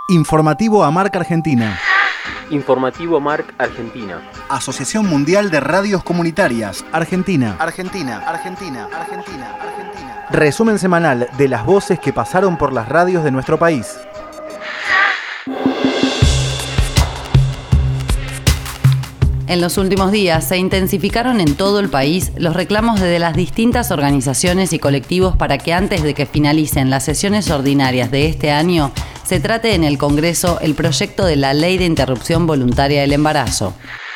Informativo AMARC Argentina. Informativo AMARC Argentina. Asociación Mundial de Radios Comunitarias. Argentina. Resumen semanal de las voces que pasaron por las radios de nuestro país. En los últimos días se intensificaron en todo el país los reclamos de las distintas organizaciones y colectivos para que antes de que finalicen las sesiones ordinarias de este año, se trate en el Congreso el proyecto de la Ley de Interrupción Voluntaria del Embarazo.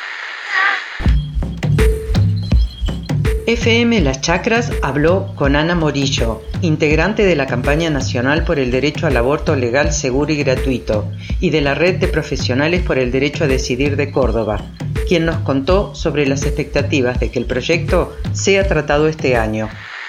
FM Las Chacras habló con Ana Morillo, integrante de la Campaña Nacional por el Derecho al Aborto Legal, Seguro y Gratuito, y de la Red de Profesionales por el Derecho a Decidir de Córdoba, quien nos contó sobre las expectativas de que el proyecto sea tratado este año.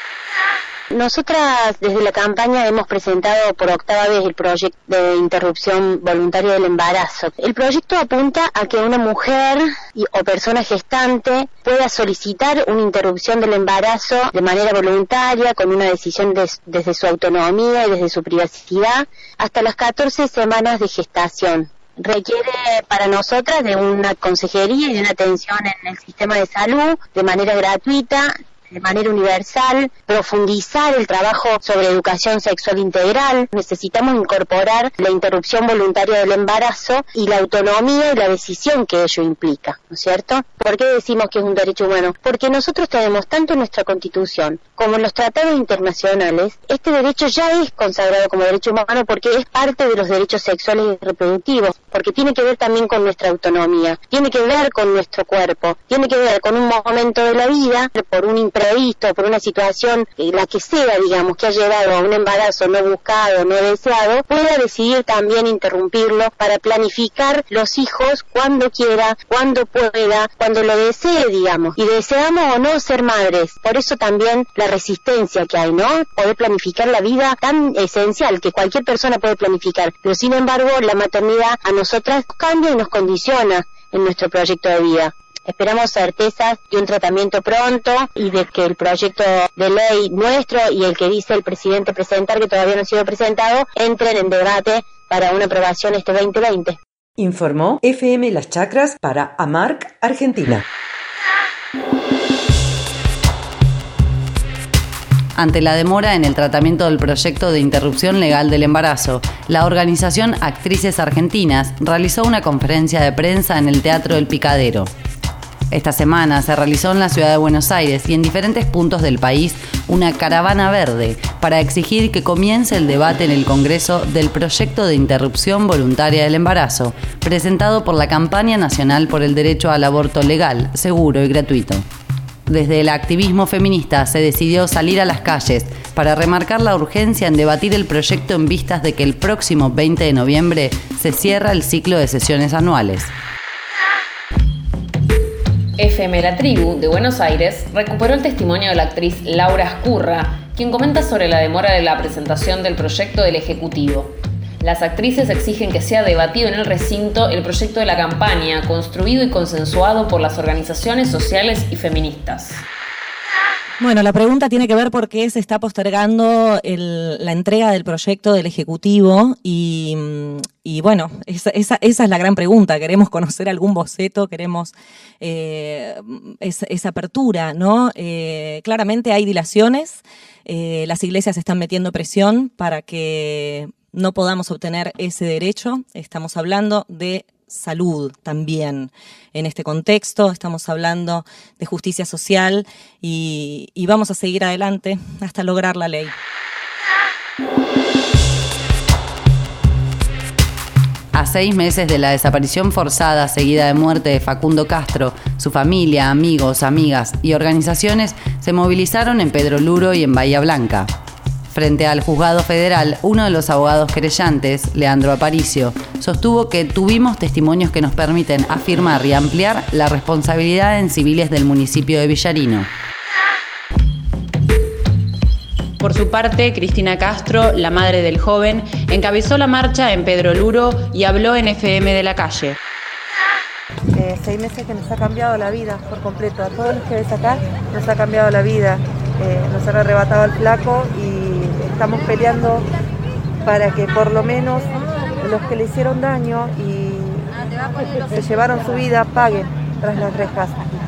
Nosotras desde la campaña hemos presentado por octava vez el proyecto de interrupción voluntaria del embarazo. El proyecto apunta a que una mujer o persona gestante pueda solicitar una interrupción del embarazo de manera voluntaria, con una decisión desde su autonomía y desde su privacidad, hasta las 14 semanas de gestación. Requiere para nosotras de una consejería y de una atención en el sistema de salud de manera gratuita, de manera universal, profundizar el trabajo sobre educación sexual integral. Necesitamos incorporar la interrupción voluntaria del embarazo y la autonomía y la decisión que ello implica, ¿no es cierto? ¿Por qué decimos que es un derecho humano? Porque nosotros tenemos tanto en nuestra Constitución como en los tratados internacionales, este derecho ya es consagrado como derecho humano porque es parte de los derechos sexuales y reproductivos, porque tiene que ver también con nuestra autonomía, tiene que ver con nuestro cuerpo, tiene que ver con un momento de la vida, por un imprevisto, por una situación, la que sea, digamos, que ha llevado a un embarazo no buscado, no deseado, pueda decidir también interrumpirlo para planificar los hijos cuando quiera, cuando pueda, cuando lo desee, digamos, y deseamos o no ser madres. Por eso también la resistencia que hay, ¿no? Poder planificar la vida tan esencial que cualquier persona puede planificar, pero sin embargo la maternidad a nosotras cambia y nos condiciona en nuestro proyecto de vida. Esperamos certezas de un tratamiento pronto y de que el proyecto de ley nuestro y el que dice el presidente presentar, que todavía no ha sido presentado, entren en debate para una aprobación este 2020. Informó FM Las Chacras para AMARC Argentina. Ante la demora en el tratamiento del proyecto de interrupción legal del embarazo, la organización Actrices Argentinas realizó una conferencia de prensa en el Teatro El Picadero. Esta semana se realizó en la ciudad de Buenos Aires y en diferentes puntos del país una caravana verde para exigir que comience el debate en el Congreso del proyecto de interrupción voluntaria del embarazo, presentado por la Campaña Nacional por el Derecho al Aborto Legal, Seguro y Gratuito. Desde el activismo feminista se decidió salir a las calles para remarcar la urgencia en debatir el proyecto en vistas de que el próximo 20 de noviembre se cierra el ciclo de sesiones anuales. FM La Tribu, de Buenos Aires, recuperó el testimonio de la actriz Laura Ascurra, quien comenta sobre la demora de la presentación del proyecto del Ejecutivo. Las actrices exigen que sea debatido en el recinto el proyecto de la campaña, construido y consensuado por las organizaciones sociales y feministas. Bueno, la pregunta tiene que ver por qué se está postergando la entrega del proyecto del Ejecutivo y bueno, esa es la gran pregunta. Queremos conocer algún boceto, queremos esa apertura, ¿no? Claramente hay dilaciones, las iglesias están metiendo presión para que no podamos obtener ese derecho. Estamos hablando de salud también en este contexto, estamos hablando de justicia social y vamos a seguir adelante hasta lograr la ley. A 6 meses de la desaparición forzada seguida de muerte de Facundo Castro, su familia, amigos, amigas y organizaciones se movilizaron en Pedro Luro y en Bahía Blanca. Frente al juzgado federal, uno de los abogados querellantes, Leandro Aparicio, sostuvo que tuvimos testimonios que nos permiten afirmar y ampliar la responsabilidad en civiles del municipio de Villarino. Por su parte, Cristina Castro, la madre del joven, encabezó la marcha en Pedro Luro y habló en FM de la Calle. 6 meses que nos ha cambiado la vida por completo. A todos los que ves acá nos ha cambiado la vida. Nos han arrebatado al flaco y estamos peleando para que por lo menos los que le hicieron daño y se llevaron su vida paguen tras las rejas.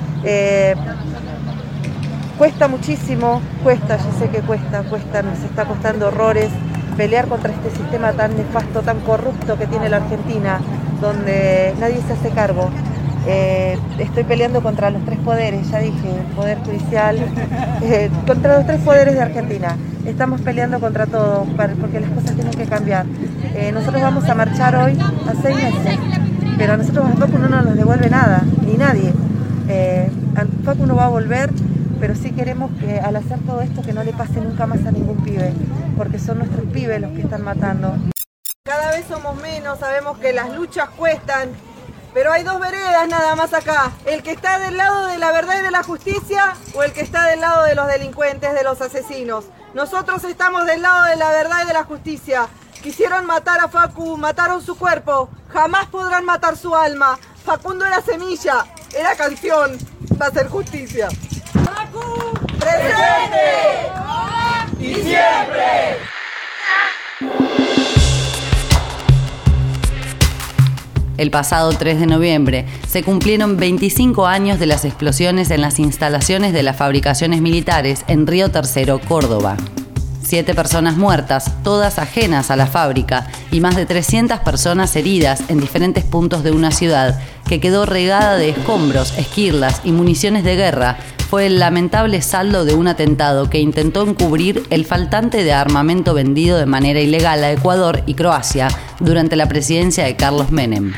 Cuesta muchísimo, yo sé que cuesta, nos está costando horrores pelear contra este sistema tan nefasto, tan corrupto que tiene la Argentina, donde nadie se hace cargo. Estoy peleando contra los 3 poderes, ya dije, el poder judicial, contra los 3 poderes de Argentina. Estamos peleando contra todo, porque las cosas tienen que cambiar. Nosotros vamos a marchar hoy a 6 meses, pero a nosotros a Facu no nos devuelve nada, ni nadie. Facu no va a volver, pero sí queremos que al hacer todo esto que no le pase nunca más a ningún pibe, porque son nuestros pibes los que están matando. Cada vez somos menos, sabemos que las luchas cuestan, pero hay 2 veredas nada más acá. El que está del lado de la verdad y de la justicia o el que está del lado de los delincuentes, de los asesinos. Nosotros estamos del lado de la verdad y de la justicia. Quisieron matar a Facu, mataron su cuerpo, jamás podrán matar su alma. Facundo era semilla, era canción, va a ser justicia. ¡Facu! ¡Presente! ¡Y siempre! El pasado 3 de noviembre se cumplieron 25 años de las explosiones en las instalaciones de las fabricaciones militares en Río Tercero, Córdoba. 7 personas muertas, todas ajenas a la fábrica, y más de 300 personas heridas en diferentes puntos de una ciudad que quedó regada de escombros, esquirlas y municiones de guerra, fue el lamentable saldo de un atentado que intentó encubrir el faltante de armamento vendido de manera ilegal a Ecuador y Croacia durante la presidencia de Carlos Menem.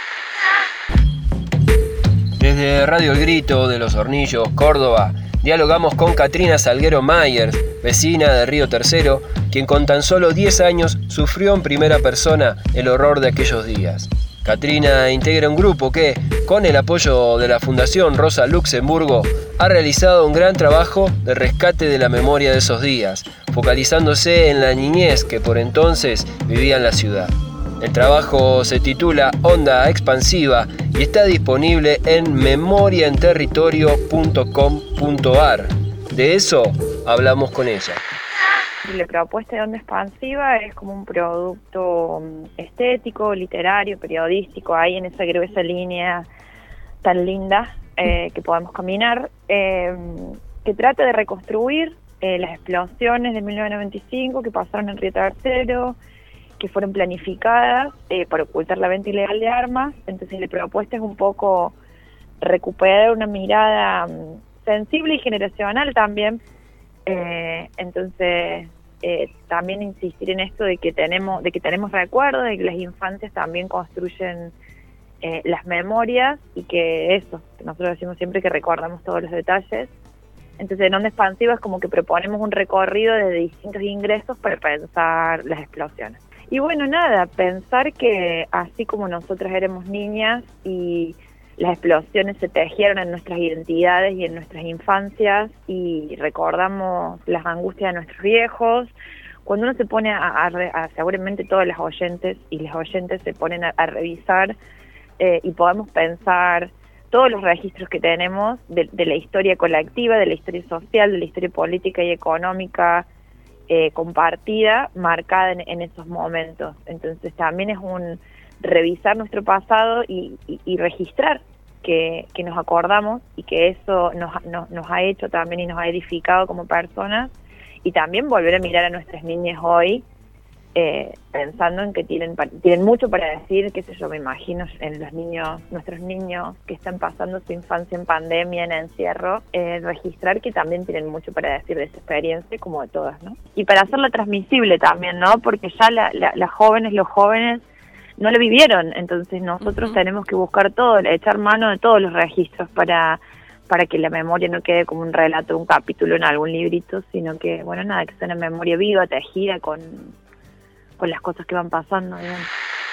Desde Radio El Grito de Los Hornillos, Córdoba, dialogamos con Katrina Salguero Myers, vecina de Río Tercero, quien con tan solo 10 años sufrió en primera persona el horror de aquellos días. Katrina integra un grupo que, con el apoyo de la Fundación Rosa Luxemburgo, ha realizado un gran trabajo de rescate de la memoria de esos días, focalizándose en la niñez que por entonces vivía en la ciudad. El trabajo se titula Onda Expansiva y está disponible en memoriaenterritorio.com.ar. De eso hablamos con ella. La propuesta de Onda Expansiva es como un producto estético, literario, periodístico, ahí en esa gruesa línea tan linda que podemos caminar, que trata de reconstruir las explosiones de 1995 que pasaron en Río Tercero, que fueron planificadas para ocultar la venta ilegal de armas. Entonces la propuesta es un poco recuperar una mirada sensible y generacional también. Entonces también insistir en esto de que tenemos recuerdos, de que las infancias también construyen las memorias y que eso, que nosotros decimos siempre que recordamos todos los detalles. Entonces en Onda Expansiva es como que proponemos un recorrido de distintos ingresos para pensar las explosiones. Y bueno, nada, pensar que así como nosotras éramos niñas y las explosiones se tejieron en nuestras identidades y en nuestras infancias y recordamos las angustias de nuestros viejos, cuando uno se pone a seguramente todas las oyentes y las oyentes se ponen a revisar y podemos pensar todos los registros que tenemos de la historia colectiva, de la historia social, de la historia política y económica compartida, marcada en esos momentos. Entonces también es un revisar nuestro pasado y registrar que nos acordamos y que eso nos ha hecho también y nos ha edificado como personas, y también volver a mirar a nuestras niñas hoy pensando en que tienen mucho para decir, qué sé yo, me imagino en nuestros niños que están pasando su infancia en pandemia, en encierro, registrar que también tienen mucho para decir de esa experiencia, como de todas, ¿no? Y para hacerla transmisible también, ¿no? Porque ya las jóvenes, los jóvenes no lo vivieron, entonces nosotros tenemos que buscar todo, echar mano de todos los registros para que la memoria no quede como un relato, un capítulo en algún librito, sino que, bueno, nada, que sea una memoria viva, tejida con las cosas que van pasando, digamos.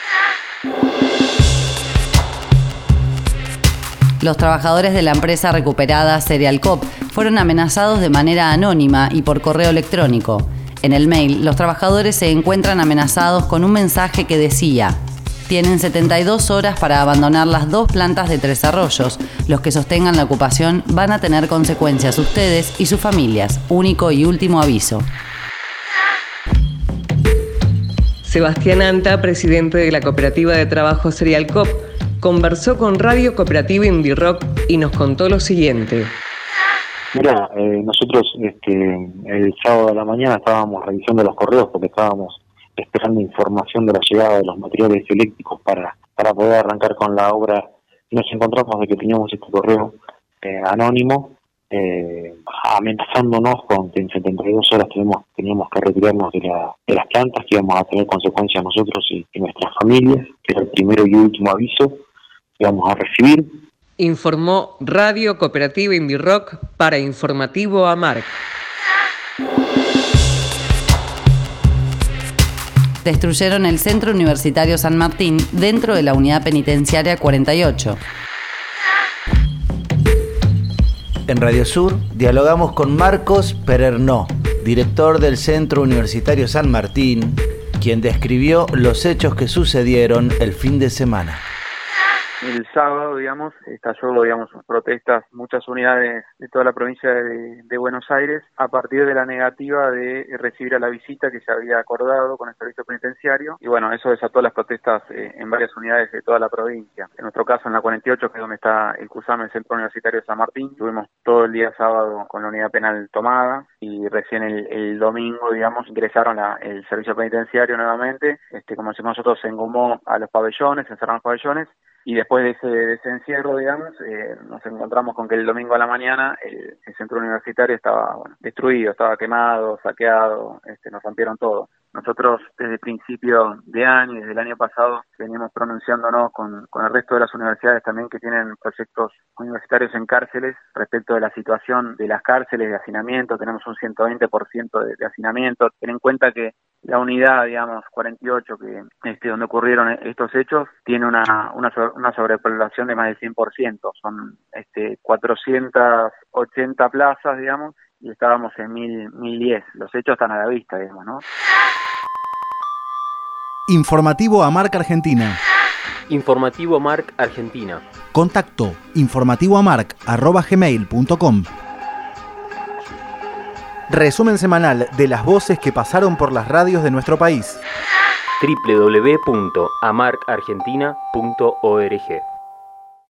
Los trabajadores de la empresa recuperada Serialcop fueron amenazados de manera anónima y por correo electrónico. En el mail, los trabajadores se encuentran amenazados con un mensaje que decía: tienen 72 horas para abandonar las 2 plantas de Tres Arroyos. Los que sostengan la ocupación van a tener consecuencias ustedes y sus familias. Único y último aviso. Sebastián Anta, presidente de la Cooperativa de Trabajo Serialcop, conversó con Radio Cooperativa Indie Rock y nos contó lo siguiente. Mira, nosotros el sábado de la mañana estábamos revisando los correos porque estábamos esperando información de la llegada de los materiales eléctricos para poder arrancar con la obra. Nos encontramos de que teníamos este correo anónimo amenazándonos con que en 72 horas teníamos que retirarnos de las plantas, que íbamos a tener consecuencias nosotros y nuestras familias, que era el primero y último aviso que íbamos a recibir. Informó Radio Cooperativa Indie Rock para Informativo AMARC. Destruyeron el Centro Universitario San Martín dentro de la Unidad Penitenciaria 48. En Radio Sur dialogamos con Marcos Perernó, director del Centro Universitario San Martín, quien describió los hechos que sucedieron el fin de semana. El sábado, estalló, protestas, muchas unidades de toda la provincia de Buenos Aires, a partir de la negativa de recibir a la visita que se había acordado con el servicio penitenciario. Y bueno, eso desató las protestas en varias unidades de toda la provincia. En nuestro caso, en la 48, que es donde está el CUSAM, el Centro Universitario de San Martín, tuvimos todo el día sábado con la unidad penal tomada y recién el domingo, ingresaron el servicio penitenciario nuevamente. Como decimos nosotros, se engomó a los pabellones, se encerraron los pabellones. Y después de ese encierro, nos encontramos con que el domingo a la mañana el centro universitario estaba destruido, estaba quemado, saqueado, nos rompieron todo. Nosotros desde el principio de año, desde el año pasado, venimos pronunciándonos con el resto de las universidades también que tienen proyectos universitarios en cárceles respecto de la situación de las cárceles de hacinamiento. Tenemos un 120% de hacinamiento. Ten en cuenta que la unidad, 48, que donde ocurrieron estos hechos, tiene una sobrepoblación de más del 100%. Son 480 plazas, y estábamos en 1010. Los hechos están a la vista, ¿no? Informativo AMARC Argentina. Informativo AMARC Argentina. Contacto informativoamarc@gmail.com. Resumen semanal de las voces que pasaron por las radios de nuestro país. www.amarcargentina.org